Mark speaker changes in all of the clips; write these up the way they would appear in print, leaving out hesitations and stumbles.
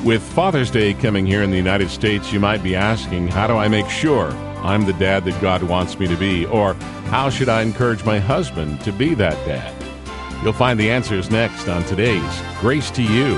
Speaker 1: With Father's Day coming here in the United States, you might be asking, how do I make sure I'm the dad that God wants me to be? Or how should I encourage my husband to be that dad? You'll find the answers next on today's Grace to You.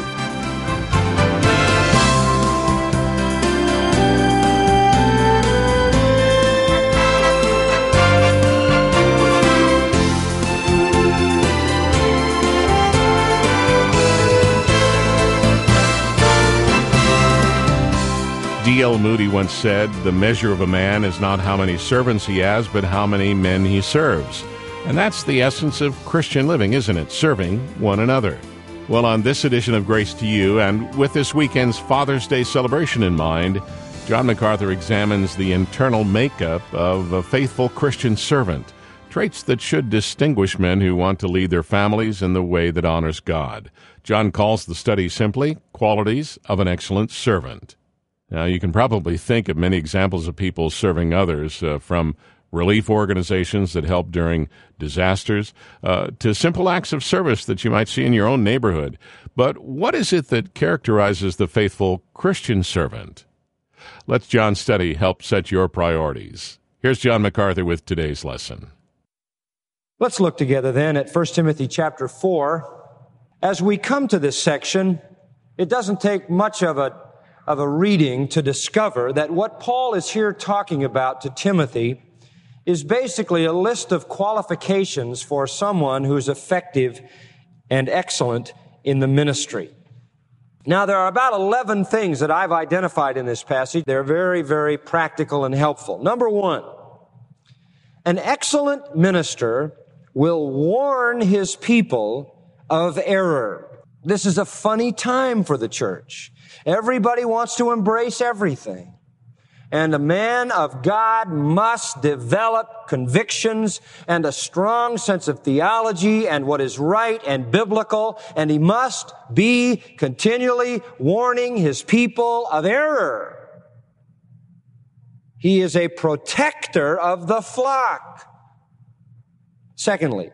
Speaker 1: D.L. Moody once said, "The measure of a man is not how many servants he has, but how many men he serves." And that's the essence of Christian living, isn't it? Serving one another. Well, on this edition of Grace to You, and with this weekend's Father's Day celebration in mind, John MacArthur examines the internal makeup of a faithful Christian servant, traits that should distinguish men who want to lead their families in the way that honors God. John calls the study simply, Qualities of an Excellent Servant. Now, you can probably think of many examples of people serving others, from relief organizations that help during disasters to simple acts of service that you might see in your own neighborhood. But what is it that characterizes the faithful Christian servant? Let John's study help set your priorities. Here's John MacArthur with today's lesson.
Speaker 2: Let's look together then at 1 Timothy chapter 4. As we come to this section, it doesn't take much of a reading to discover that what Paul is here talking about to Timothy is basically a list of qualifications for someone who's effective and excellent in the ministry. Now, there are about 11 things that I've identified in this passage. They're very, very practical and helpful. Number one, an excellent minister will warn his people of error. This is a funny time for the church. Everybody wants to embrace everything. And a man of God must develop convictions and a strong sense of theology and what is right and biblical, and he must be continually warning his people of error. He is a protector of the flock. Secondly,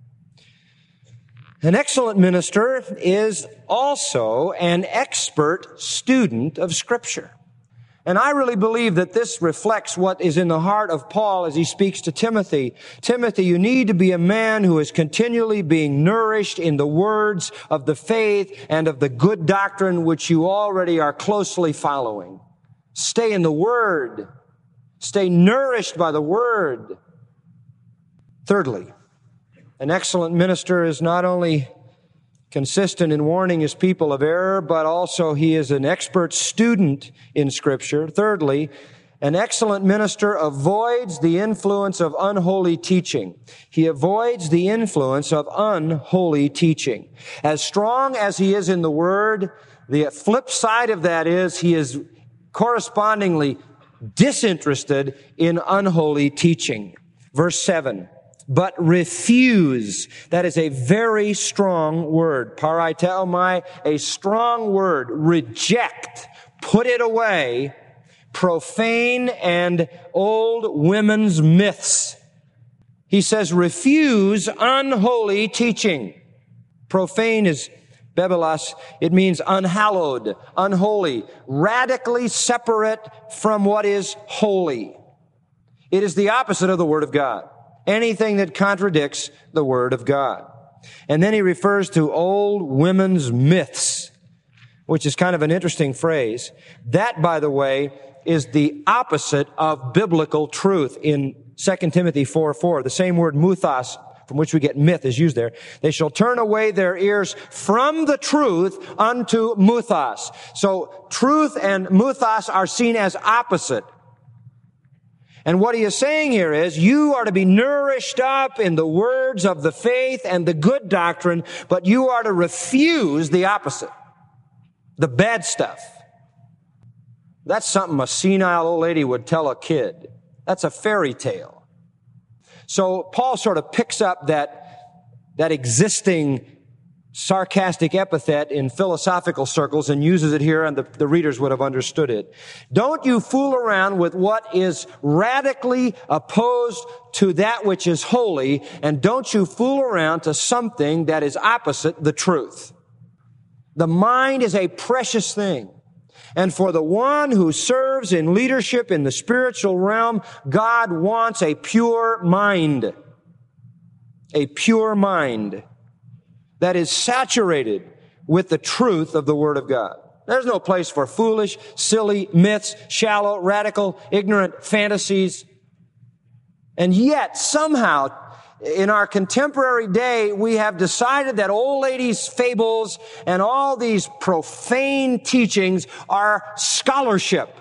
Speaker 2: an excellent minister is also an expert student of Scripture. And I really believe that this reflects what is in the heart of Paul as he speaks to Timothy. Timothy, you need to be a man who is continually being nourished in the words of the faith and of the good doctrine which you already are closely following. Stay in the Word. Stay nourished by the Word. Thirdly, an excellent minister is not only consistent in warning his people of error, but also he is an expert student in Scripture. Thirdly, an excellent minister avoids the influence of unholy teaching. He avoids the influence of unholy teaching. As strong as he is in the Word, the flip side of that is he is correspondingly disinterested in unholy teaching. Verse 7. But refuse. That is a very strong word. Paraiteomai, a strong word. Reject. Put it away. Profane and old women's myths. He says refuse unholy teaching. Profane is bebelos. It means unhallowed, unholy, radically separate from what is holy. It is the opposite of the Word of God. Anything that contradicts the Word of God. And then he refers to old women's myths, which is kind of an interesting phrase. That, by the way, is the opposite of biblical truth in 2 Timothy 4:4. The same word muthos, from which we get myth, is used there. They shall turn away their ears from the truth unto muthos. So truth and muthos are seen as opposite. And what he is saying here is, you are to be nourished up in the words of the faith and the good doctrine, but you are to refuse the opposite, the bad stuff. That's something a senile old lady would tell a kid. That's a fairy tale. So Paul sort of picks up that existing sarcastic epithet in philosophical circles and uses it here, and the readers would have understood it. Don't you fool around with what is radically opposed to that which is holy, and don't you fool around to something that is opposite the truth. The mind is a precious thing. And for the one who serves in leadership in the spiritual realm, God wants a pure mind. A pure mind that is saturated with the truth of the Word of God. There's no place for foolish, silly myths, shallow, radical, ignorant fantasies. And yet, somehow, in our contemporary day, we have decided that old ladies' fables and all these profane teachings are scholarship.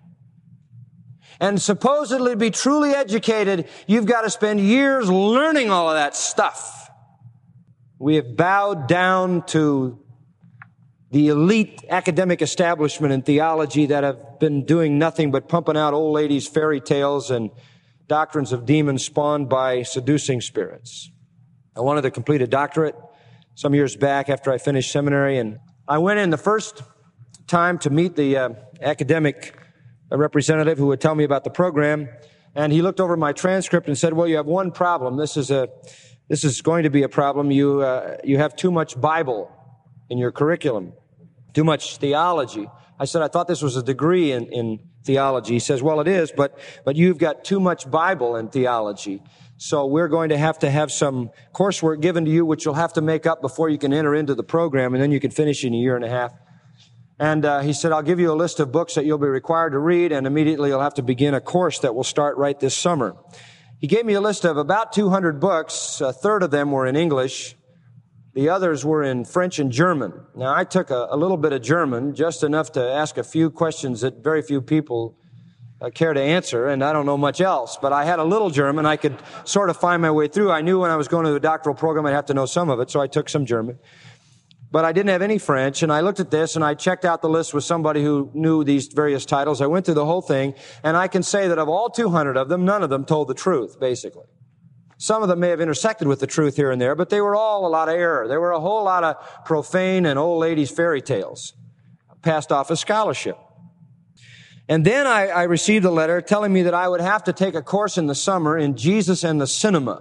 Speaker 2: And supposedly to be truly educated, you've got to spend years learning all of that stuff. We have bowed down to the elite academic establishment in theology that have been doing nothing but pumping out old ladies' fairy tales and doctrines of demons spawned by seducing spirits. I wanted to complete a doctorate some years back after I finished seminary, and I went in the first time to meet the academic representative who would tell me about the program, and he looked over my transcript and said, well, you have one problem. This is going to be a problem. You have too much Bible in your curriculum, too much theology. I said, I thought this was a degree in theology. He says, well, it is, but you've got too much Bible in theology. So we're going to have some coursework given to you, which you'll have to make up before you can enter into the program, and then you can finish in a year and a half. And he said, I'll give you a list of books that you'll be required to read, and immediately you'll have to begin a course that will start right this summer. He gave me a list of about 200 books. A third of them were in English. The others were in French and German. Now, I took a little bit of German, just enough to ask a few questions that very few people care to answer, and I don't know much else. But I had a little German. I could sort of find my way through. I knew when I was going to the doctoral program I'd have to know some of it, so I took some German. But I didn't have any French, and I looked at this, and I checked out the list with somebody who knew these various titles. I went through the whole thing, and I can say that of all 200 of them, none of them told the truth, basically. Some of them may have intersected with the truth here and there, but they were all a lot of error. There were a whole lot of profane and old ladies' fairy tales passed off as scholarship. And then I received a letter telling me that I would have to take a course in the summer in Jesus and the Cinema,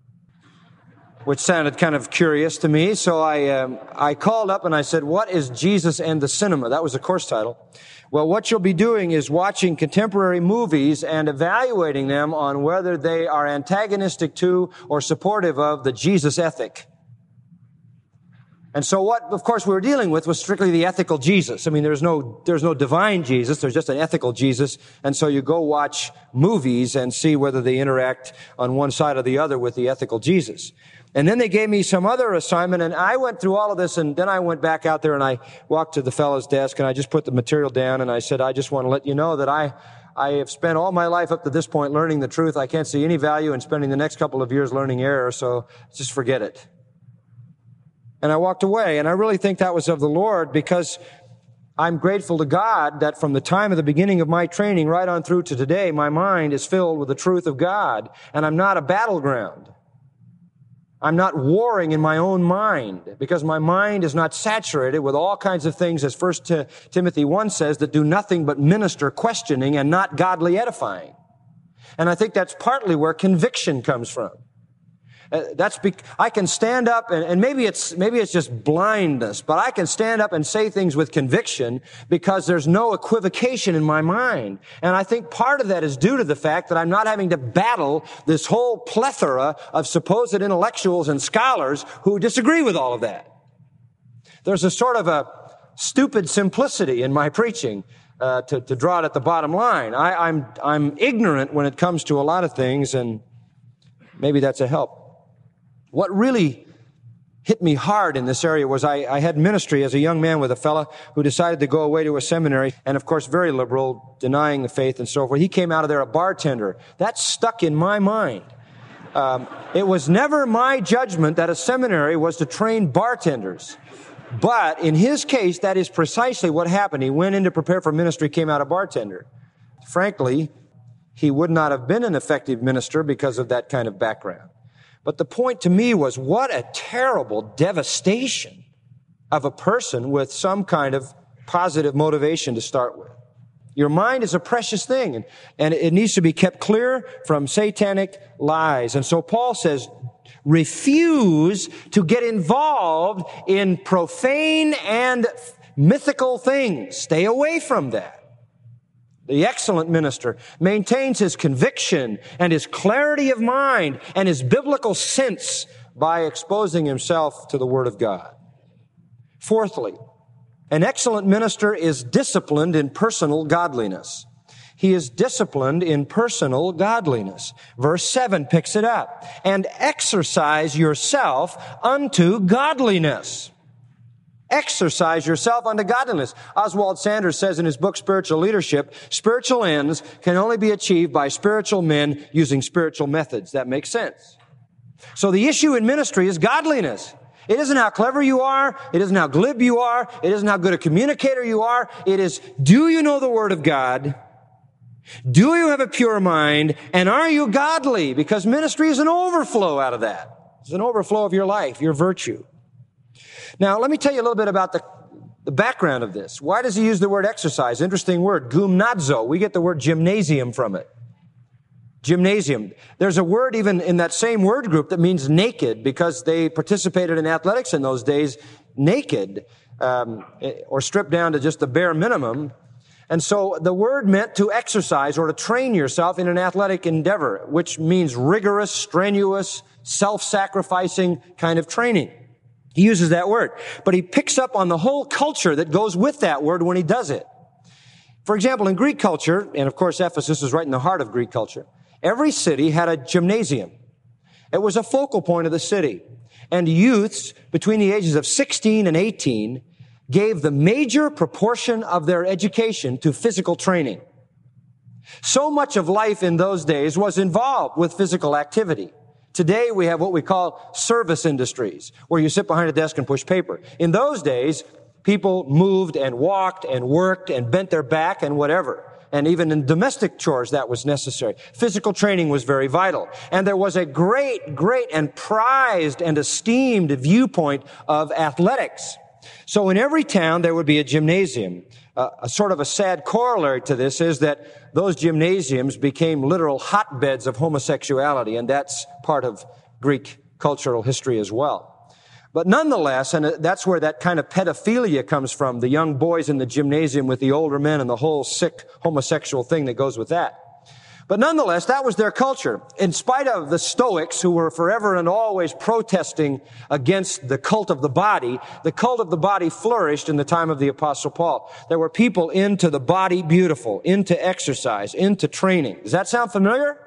Speaker 2: which sounded kind of curious to me. So I called up and I said, what is Jesus and the Cinema? That was the course title. Well, what you'll be doing is watching contemporary movies and evaluating them on whether they are antagonistic to or supportive of the Jesus ethic. And so what, of course, we were dealing with was strictly the ethical Jesus. I mean, there's no divine Jesus. There's just an ethical Jesus. And so you go watch movies and see whether they interact on one side or the other with the ethical Jesus. And then they gave me some other assignment, and I went through all of this, and then I went back out there and I walked to the fellow's desk and I just put the material down and I said, I just want to let you know that I have spent all my life up to this point learning the truth. I can't see any value in spending the next couple of years learning error, so just forget it. And I walked away, and I really think that was of the Lord, because I'm grateful to God that from the time of the beginning of my training right on through to today, my mind is filled with the truth of God, and I'm not a battleground. I'm not warring in my own mind, because my mind is not saturated with all kinds of things, as 1 Timothy 1 says, that do nothing but minister questioning and not godly edifying. And I think that's partly where conviction comes from. I can stand up, and maybe it's just blindness, but I can stand up and say things with conviction because there's no equivocation in my mind. And I think part of that is due to the fact that I'm not having to battle this whole plethora of supposed intellectuals and scholars who disagree with all of that. There's a sort of a stupid simplicity in my preaching, to draw it at the bottom line. I'm ignorant when it comes to a lot of things, and maybe that's a help. What really hit me hard in this area was I had ministry as a young man with a fella who decided to go away to a seminary, and of course very liberal, denying the faith and so forth. He came out of there a bartender. That stuck in my mind. It was never my judgment that a seminary was to train bartenders. But in his case, that is precisely what happened. He went in to prepare for ministry, came out a bartender. Frankly, he would not have been an effective minister because of that kind of background. But the point to me was, what a terrible devastation of a person with some kind of positive motivation to start with. Your mind is a precious thing, and it needs to be kept clear from satanic lies. And so Paul says, refuse to get involved in profane and mythical things. Stay away from that. The excellent minister maintains his conviction and his clarity of mind and his biblical sense by exposing himself to the Word of God. Fourthly, an excellent minister is disciplined in personal godliness. He is disciplined in personal godliness. Verse 7 picks it up. And exercise yourself unto godliness. Exercise yourself unto godliness. Oswald Sanders says in his book, Spiritual Leadership, spiritual ends can only be achieved by spiritual men using spiritual methods. That makes sense. So the issue in ministry is godliness. It isn't how clever you are. It isn't how glib you are. It isn't how good a communicator you are. It is, do you know the Word of God? Do you have a pure mind? And are you godly? Because ministry is an overflow out of that. It's an overflow of your life, your virtue. Now, let me tell you a little bit about the background of this. Why does he use the word exercise? Interesting word, gymnazo. We get the word gymnasium from it. Gymnasium. There's a word even in that same word group that means naked, because they participated in athletics in those days naked, or stripped down to just the bare minimum. And so the word meant to exercise or to train yourself in an athletic endeavor, which means rigorous, strenuous, self-sacrificing kind of training. He uses that word, but he picks up on the whole culture that goes with that word when he does it. For example, in Greek culture, and of course Ephesus is right in the heart of Greek culture, every city had a gymnasium. It was a focal point of the city. And youths between the ages of 16 and 18 gave the major proportion of their education to physical training. So much of life in those days was involved with physical activity. Today we have what we call service industries, where you sit behind a desk and push paper. In those days, people moved and walked and worked and bent their back and whatever. And even in domestic chores, that was necessary. Physical training was very vital. And there was a great and prized and esteemed viewpoint of athletics. So in every town, there would be a gymnasium. A sort of a sad corollary to this is that those gymnasiums became literal hotbeds of homosexuality, and that's part of Greek cultural history as well. But nonetheless, and that's where that kind of pedophilia comes from, the young boys in the gymnasium with the older men and the whole sick homosexual thing that goes with that. But nonetheless, that was their culture. In spite of the Stoics, who were forever and always protesting against the cult of the body flourished in the time of the Apostle Paul. There were people into the body beautiful, into exercise, into training. Does that sound familiar?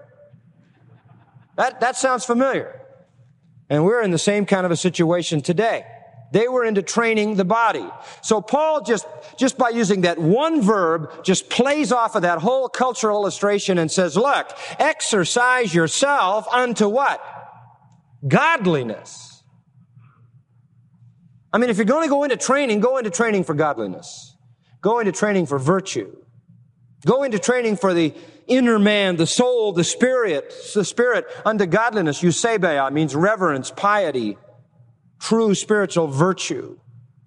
Speaker 2: That sounds familiar. And we're in the same kind of a situation today. They were into training the body. So Paul just by using that one verb just plays off of that whole cultural illustration and says, look, exercise yourself unto what? Godliness. I mean, if you're going to go into training for godliness. Go into training for virtue. Go into training for the inner man, the soul, the spirit unto godliness. Eusebeia means reverence, piety, true spiritual virtue.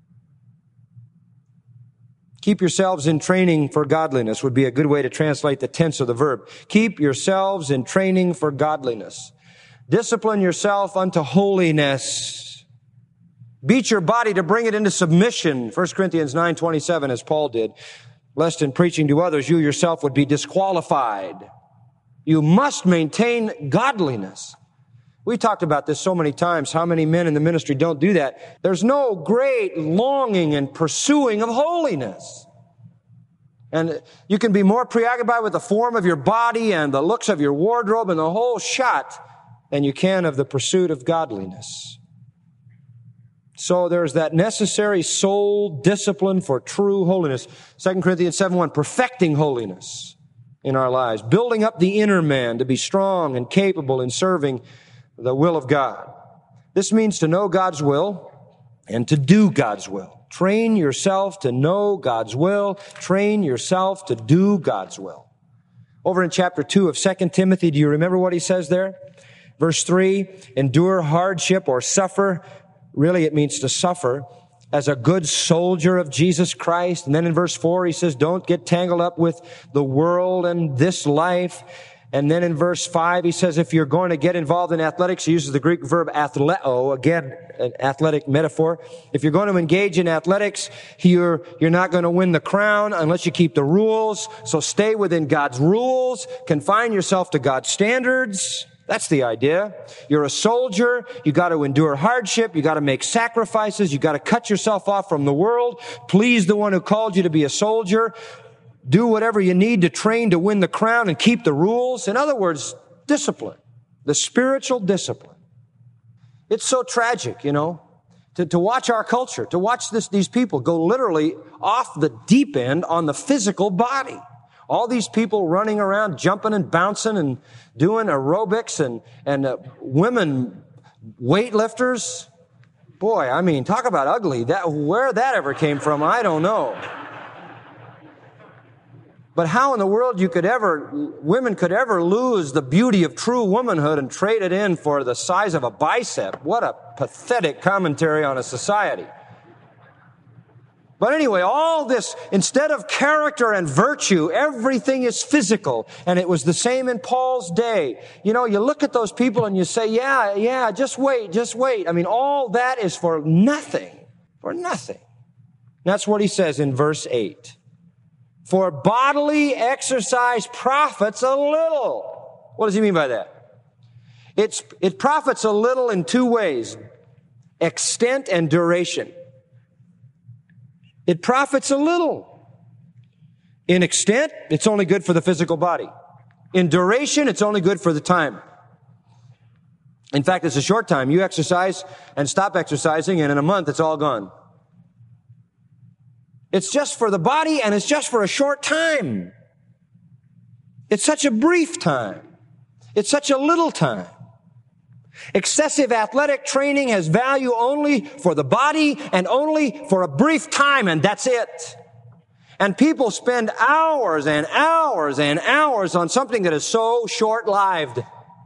Speaker 2: Keep yourselves in training for godliness would be a good way to translate the tense of the verb. Keep yourselves in training for godliness. Discipline yourself unto holiness. Beat your body to bring it into submission. 1 Corinthians 9:27, as Paul did. Lest in preaching to others, you yourself would be disqualified. You must maintain godliness. We talked about this so many times, how many men in the ministry don't do that. There's no great longing and pursuing of holiness. And you can be more preoccupied with the form of your body and the looks of your wardrobe and the whole shot than you can of the pursuit of godliness. So there's that necessary soul discipline for true holiness. 2 Corinthians 7:1, perfecting holiness in our lives, building up the inner man to be strong and capable in serving the will of God. This means to know God's will and to do God's will. Train yourself to know God's will. Train yourself to do God's will. Over in chapter 2 of 2 Timothy, do you remember what he says there? Verse 3, endure hardship or suffer. Really, it means to suffer as a good soldier of Jesus Christ. And then in verse 4, he says, don't get tangled up with the world and this life. And then in verse 5, he says, if you're going to get involved in athletics, he uses the Greek verb athleo, again, an athletic metaphor. If you're going to engage in athletics, you're not going to win the crown unless you keep the rules. So stay within God's rules. Confine yourself to God's standards. That's the idea. You're a soldier. You got to endure hardship. You got to make sacrifices. You got to cut yourself off from the world. Please the one who called you to be a soldier. Do whatever you need to train to win the crown and keep the rules. In other words, discipline. The spiritual discipline. It's so tragic, to watch our culture, to watch these people go literally off the deep end on the physical body. All these people running around, jumping and bouncing and doing aerobics and women weightlifters. Boy, talk about ugly. Where that ever came from, I don't know. But how in the world women could ever lose the beauty of true womanhood and trade it in for the size of a bicep? What a pathetic commentary on a society. But anyway, all this, instead of character and virtue, everything is physical. And it was the same in Paul's day. You look at those people and you say, yeah, just wait. All that is for nothing. For nothing. That's what he says in verse 8. For bodily exercise profits a little. What does he mean by that? It profits a little in two ways. Extent and duration. It profits a little. In extent, it's only good for the physical body. In duration, it's only good for the time. In fact, it's a short time. You exercise and stop exercising, and in a month, it's all gone. It's just for the body, and it's just for a short time. It's such a brief time. It's such a little time. Excessive athletic training has value only for the body and only for a brief time, and that's it. And people spend hours and hours and hours on something that is so short-lived.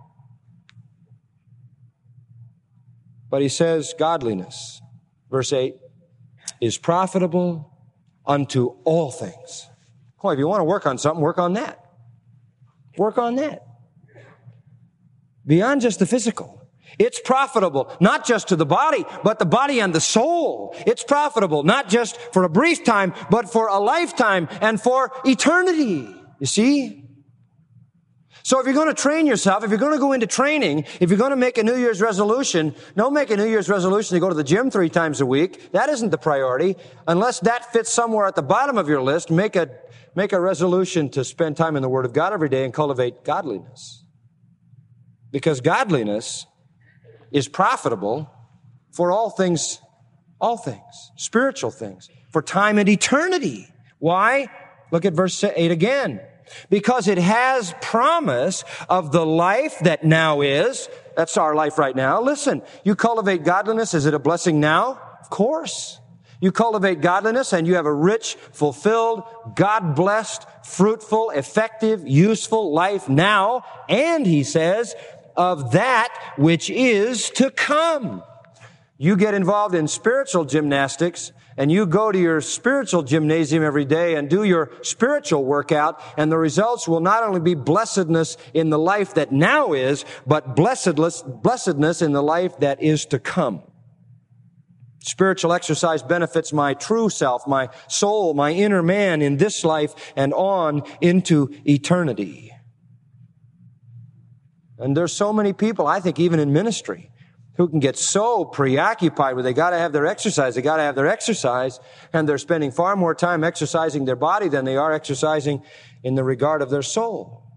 Speaker 2: But he says godliness, verse 8, is profitable unto all things. Boy, if you want to work on something, work on that. Work on that. Beyond just the physical. It's profitable, not just to the body, but the body and the soul. It's profitable, not just for a brief time, but for a lifetime and for eternity. You see? So if you're going to train yourself, if you're going to go into training, if you're going to make a New Year's resolution, don't make a New Year's resolution to go to the gym 3 times a week. That isn't the priority. Unless that fits somewhere at the bottom of your list, make a resolution to spend time in the Word of God every day and cultivate godliness. Because godliness is profitable for all things, spiritual things, for time and eternity. Why? Look at verse 8 again. Because it has promise of the life that now is. That's our life right now. Listen, you cultivate godliness. Is it a blessing now? Of course. You cultivate godliness and you have a rich, fulfilled, God-blessed, fruitful, effective, useful life now. And he says, of that which is to come. You get involved in spiritual gymnastics and you go to your spiritual gymnasium every day and do your spiritual workout, and the results will not only be blessedness in the life that now is, but blessedness in the life that is to come. Spiritual exercise benefits my true self, my soul, my inner man in this life and on into eternity. And there's so many people, I think even in ministry, who can get so preoccupied with they got to have their exercise, and they're spending far more time exercising their body than they are exercising in the regard of their soul.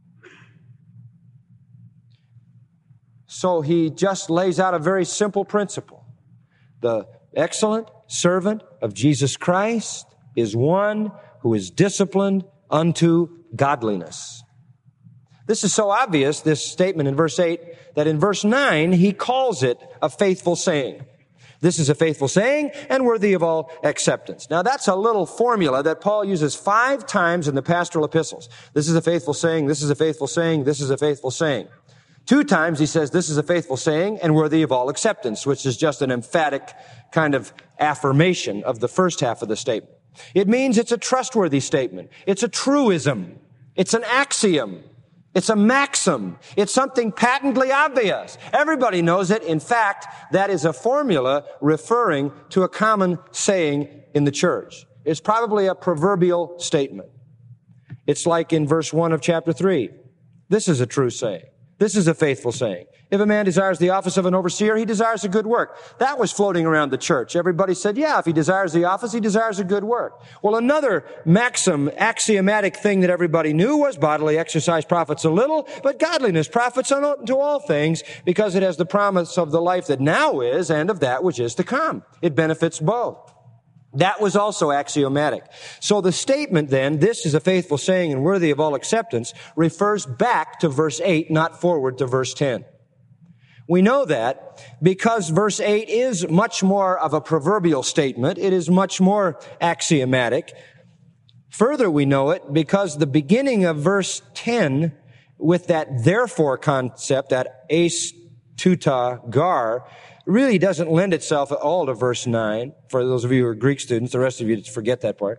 Speaker 2: So he just lays out a very simple principle. The excellent servant of Jesus Christ is one who is disciplined unto godliness. This is so obvious, this statement in verse 8, that in verse 9, he calls it a faithful saying. This is a faithful saying and worthy of all acceptance. Now, that's a little formula that Paul uses 5 times in the pastoral epistles. This is a faithful saying, this is a faithful saying, this is a faithful saying. 2 times he says, this is a faithful saying and worthy of all acceptance, which is just an emphatic kind of affirmation of the first half of the statement. It means it's a trustworthy statement. It's a truism. It's an axiom. It's a maxim. It's something patently obvious. Everybody knows it. In fact, that is a formula referring to a common saying in the church. It's probably a proverbial statement. It's like in verse 1 of chapter 3. This is a true saying. This is a faithful saying. If a man desires the office of an overseer, he desires a good work. That was floating around the church. Everybody said, yeah, if he desires the office, he desires a good work. Well, another maxim, axiomatic thing that everybody knew was bodily exercise profits a little, but godliness profits unto all things, because it has the promise of the life that now is and of that which is to come. It benefits both. That was also axiomatic. So the statement then, this is a faithful saying and worthy of all acceptance, refers back to verse 8, not forward to verse 10. We know that because verse 8 is much more of a proverbial statement. It is much more axiomatic. Further, we know it because the beginning of verse 10 with that therefore concept, that eis tuta gar, really doesn't lend itself at all to verse 9. For those of you who are Greek students, the rest of you just forget that part.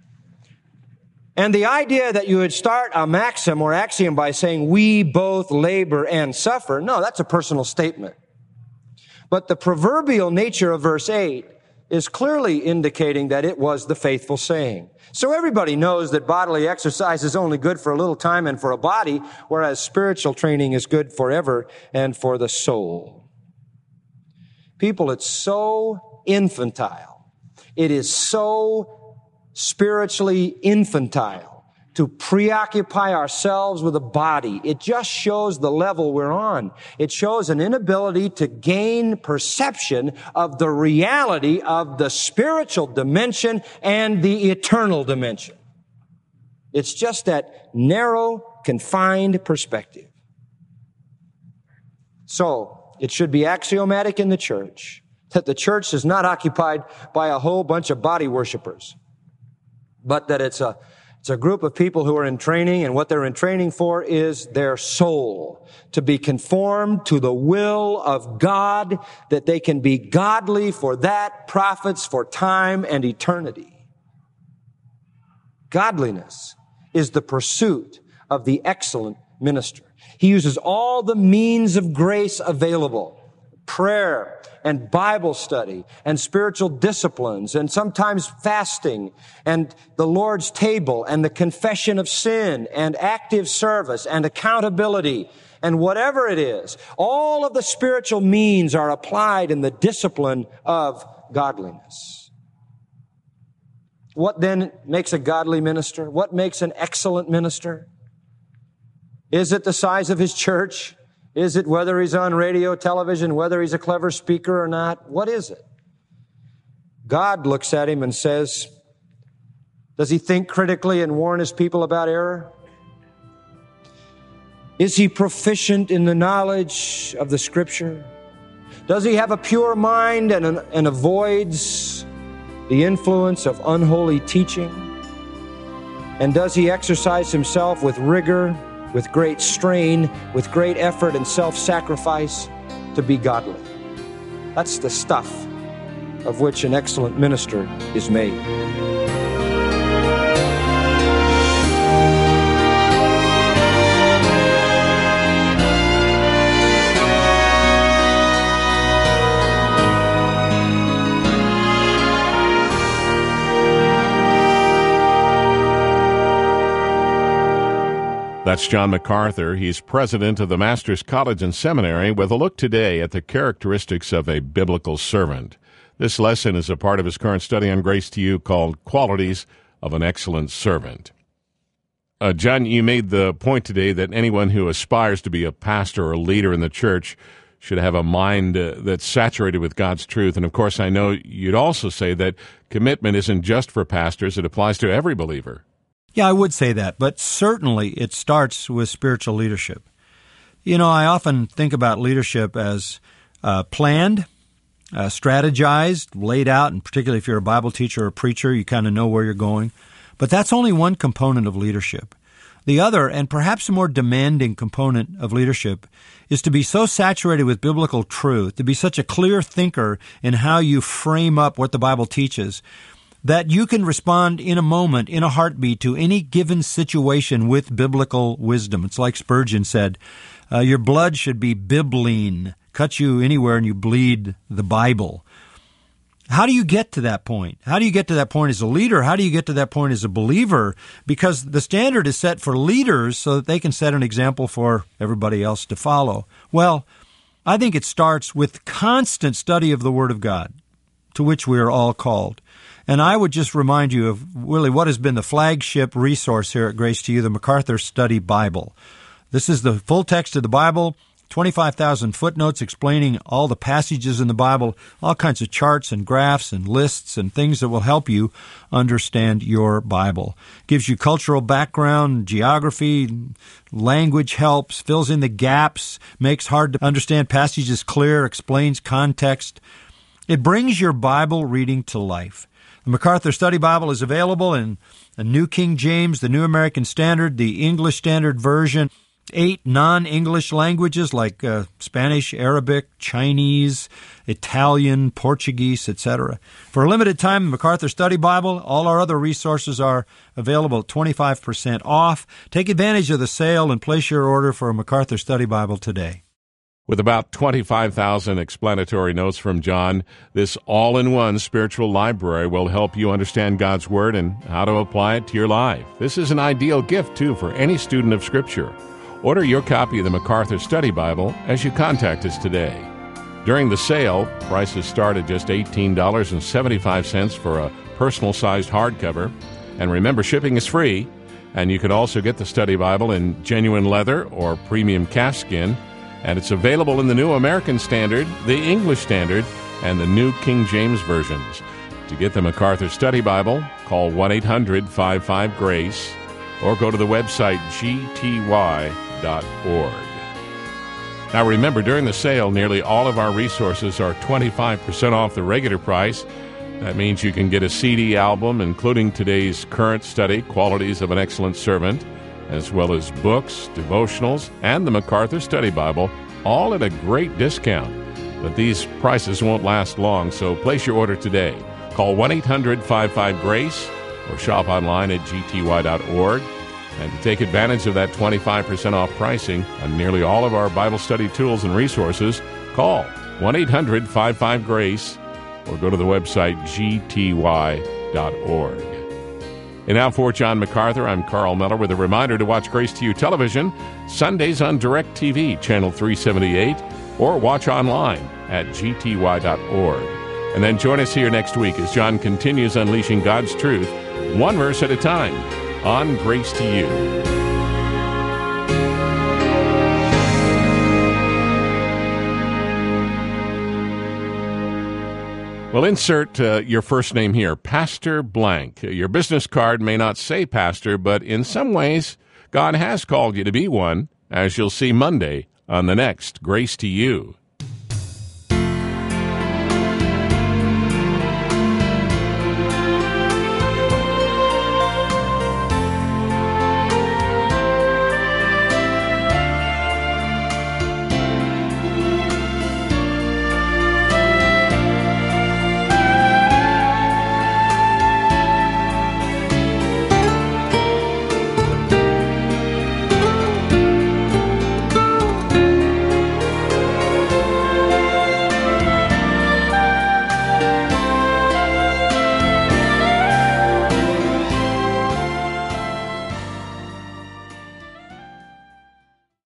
Speaker 2: And the idea that you would start a maxim or axiom by saying, we both labor and suffer, no, that's a personal statement. But the proverbial nature of verse 8 is clearly indicating that it was the faithful saying. So everybody knows that bodily exercise is only good for a little time and for a body, whereas spiritual training is good forever and for the soul. People, it's so infantile. It is so spiritually infantile to preoccupy ourselves with a body. It just shows the level we're on. It shows an inability to gain perception of the reality of the spiritual dimension and the eternal dimension. It's just that narrow, confined perspective. So, it should be axiomatic in the church that the church is not occupied by a whole bunch of body worshipers, but that it's a group of people who are in training, and what they're in training for is their soul, to be conformed to the will of God, that they can be godly for that profits for time and eternity. Godliness is the pursuit of the excellent minister. He uses all the means of grace available, prayer and Bible study and spiritual disciplines and sometimes fasting and the Lord's table and the confession of sin and active service and accountability and whatever it is. All of the spiritual means are applied in the discipline of godliness. What then makes a godly minister? What makes an excellent minister? Is it the size of his church? Is it whether he's on radio, television, whether he's a clever speaker or not? What is it? God looks at him and says, does he think critically and warn his people about error? Is he proficient in the knowledge of the Scripture? Does he have a pure mind and avoids the influence of unholy teaching? And does he exercise himself with rigor, with great strain, with great effort and self-sacrifice to be godly? That's the stuff of which an excellent minister is made.
Speaker 1: That's John MacArthur. He's president of the Master's College and Seminary, with a look today at the characteristics of a biblical servant. This lesson is a part of his current study on Grace to You called Qualities of an Excellent Servant. John, you made the point today that anyone who aspires to be a pastor or a leader in the church should have a mind that's saturated with God's truth. And, of course, I know you'd also say that commitment isn't just for pastors. It applies to every believer.
Speaker 3: Yeah, I would say that, but certainly it starts with spiritual leadership. You know, I often think about leadership as planned, strategized, laid out, and particularly if you're a Bible teacher or a preacher, you kind of know where you're going. But that's only one component of leadership. The other, and perhaps a more demanding component of leadership, is to be so saturated with biblical truth, to be such a clear thinker in how you frame up what the Bible teaches, that you can respond in a moment, in a heartbeat, to any given situation with biblical wisdom. It's like Spurgeon said, your blood should be bibline, cut you anywhere and you bleed the Bible. How do you get to that point? How do you get to that point as a leader? How do you get to that point as a believer? Because the standard is set for leaders so that they can set an example for everybody else to follow. Well, I think it starts with constant study of the Word of God, to which we are all called. And I would just remind you of really what has been the flagship resource here at Grace to You, the MacArthur Study Bible. This is the full text of the Bible, 25,000 footnotes explaining all the passages in the Bible, all kinds of charts and graphs and lists and things that will help you understand your Bible. Gives you cultural background, geography, language helps, fills in the gaps, makes hard to understand passages clear, explains context. It brings your Bible reading to life. The MacArthur Study Bible is available in the New King James, the New American Standard, the English Standard Version, 8 non-English languages like Spanish, Arabic, Chinese, Italian, Portuguese, etc. For a limited time, the MacArthur Study Bible, all our other resources are available at 25% off. Take advantage of the sale and place your order for a MacArthur Study Bible today.
Speaker 1: With about 25,000 explanatory notes from John, this all-in-one spiritual library will help you understand God's Word and how to apply it to your life. This is an ideal gift, too, for any student of Scripture. Order your copy of the MacArthur Study Bible as you contact us today. During the sale, prices start at just $18.75 for a personal-sized hardcover. And remember, shipping is free, and you can also get the Study Bible in genuine leather or premium calfskin, and it's available in the New American Standard, the English Standard, and the New King James versions. To get the MacArthur Study Bible, call 1-800-55-GRACE or go to the website gty.org. Now remember, during the sale, nearly all of our resources are 25% off the regular price. That means you can get a CD album, including today's current study, Qualities of an Excellent Servant, as well as books, devotionals, and the MacArthur Study Bible, all at a great discount. But these prices won't last long, so place your order today. Call 1-800-55-GRACE or shop online at gty.org. And to take advantage of that 25% off pricing on nearly all of our Bible study tools and resources, call 1-800-55-GRACE or go to the website gty.org. And now for John MacArthur, I'm Carl Miller with a reminder to watch Grace to You television Sundays on DirecTV, channel 378, or watch online at gty.org. And then join us here next week as John continues unleashing God's truth, one verse at a time, on Grace to You. Well, insert your first name here, Pastor Blank. Your business card may not say pastor, but in some ways, God has called you to be one, as you'll see Monday on the next Grace to You.